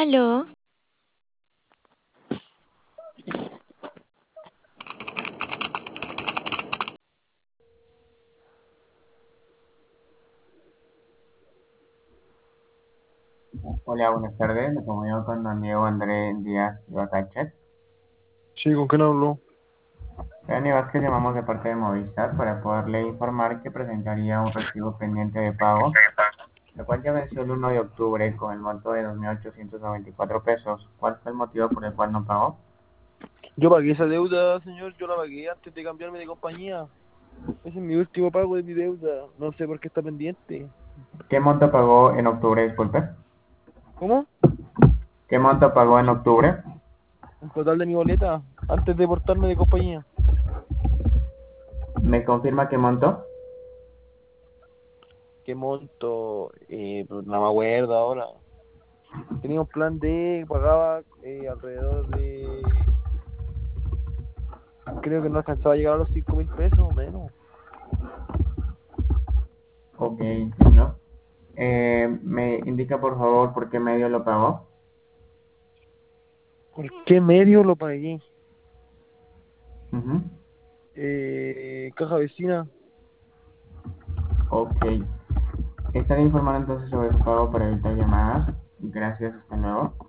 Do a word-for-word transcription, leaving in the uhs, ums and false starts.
Aló, Hola, buenas tardes. Me comunico con don Diego Andrés Díaz Ibacachet. Sí, ¿con quién habló? Dani Vázquez, llamamos de parte de Movistar para poderle informar que presentaría un recibo pendiente de pago, el cual ya venció el uno de octubre con el monto de dos mil ochocientos noventa y cuatro pesos. ¿Cuál fue el motivo por el cual no pagó? Yo pagué esa deuda, señor, yo la pagué antes de cambiarme de compañía. Ese es mi último pago de mi deuda. No sé por qué está pendiente. ¿Qué monto pagó en octubre, disculpe? ¿Cómo? ¿Qué monto pagó en octubre? El total de mi boleta, antes de portarme de compañía. ¿Me confirma qué monto? ¿Qué monto? Eh, pues no me acuerdo ahora. Tenía un plan de, pagaba eh, alrededor de, creo que no alcanzaba a llegar a los cinco mil pesos o menos. Ok, entiendo. Eh, ¿me indica por favor por qué medio lo pagó? ¿Por qué medio lo pagué? Ujú. Eh, caja vecina. Ok. Estaré informando entonces sobre su pago para evitar llamadas. Gracias, hasta luego.